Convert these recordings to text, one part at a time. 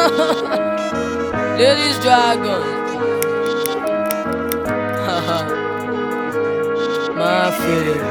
Ladies Dragon. My feeling.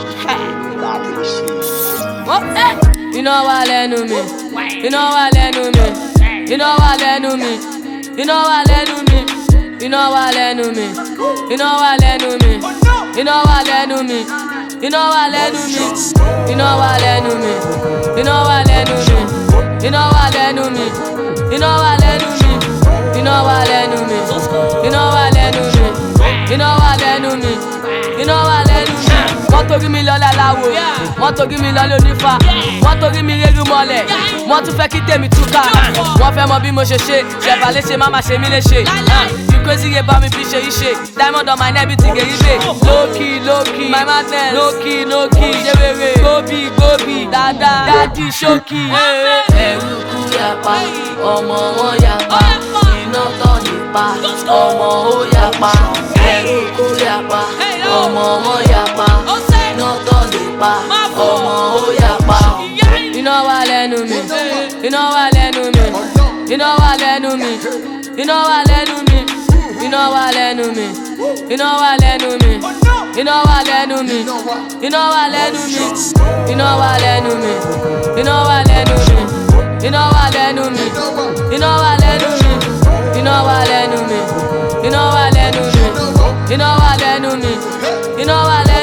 You know what I know me. You know what I know me. You know what I know me. You know what I know me. You know what I know me. You know what I know me. You know what I know me. You know what I know me. You know what I know me. You know what I know me. You know what I know me. You know what I know me. You know what I know me. You know what I know me. You know what I know me. You know what I know me. Want to give me lọ́lá láwo, want to give me lọ́lá onífà, want to give me rẹ́rù mọ́lẹ̀, wọ́n tún fẹ́ kí tèmi túká, wọ́n fẹ́ mọ bí mo ṣe ṣe, ṣẹ̀fà léṣe má má ṣe mí léṣe. You crazy about me bí ṣe yí ṣe, diamond on my neck bí ti gèrí ṣe. Low key, my madness, no key, ṣe wèrè, gbóbi, dáadáa, dádì ṣókì. Ẹ̀rù kú yapa, ọmọ wọn yapa, iná tán nípa, ọmọ ó yapa. Ẹ̀rù kú yapa, ọmọ wọn yapa, iná tán nípa, ọmọ ó yapa. You know what I know me, you know what I know me, you know what I know me, you know what I know me, you know what I know me, you know what I know me, you know what I know me, you know what I know me, you know what I know me, you know what I know me, you know what I know me, you know what I know me, you know what I know me, you know what I know me, you know what I know me, you know what I know me.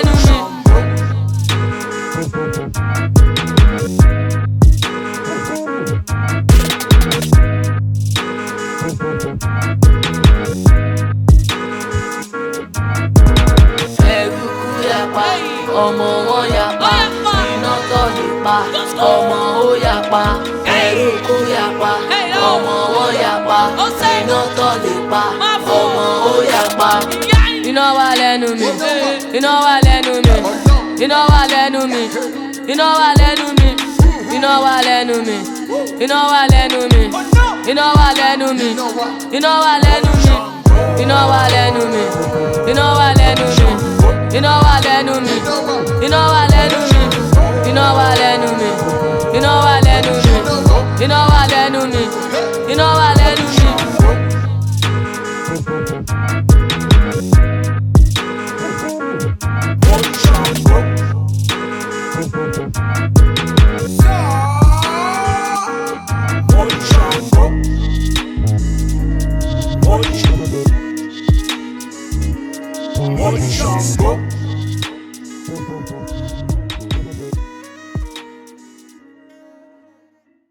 Ẹ̀rù kú yapa, ọmọ wọn yapa, iná tán nípa, ọmọ ó yapa. Ẹ̀rù kú yapa, ọmọ wọn yapa, iná tán nípa, ọmọ ó yapa. You know what I know me, you know what I know me, you know what I know me, you know what I know me, you know what I know me, you know what I know me, you know what I know me, you know what I know me, you know what I know me, you know what I know me, you know what I know me, you know what I know me, you know what